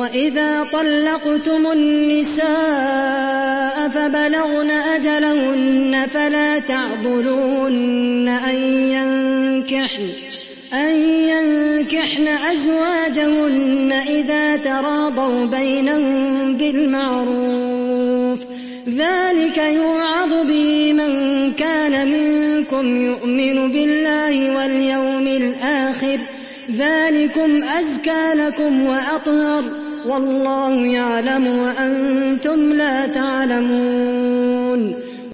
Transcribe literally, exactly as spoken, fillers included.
وإذا طلقتم النساء فبلغن أجلهن فلا تعضلوهن أن ينكحن, أن ينكحن أزواجهن إذا تراضوا بينهم بالمعروف، ذلك يوعظ به من كان منكم يؤمن بالله واليوم الآخر، ذلكم أزكى لكم وأطهر، والله يعلم وأنتم لا تعلمون.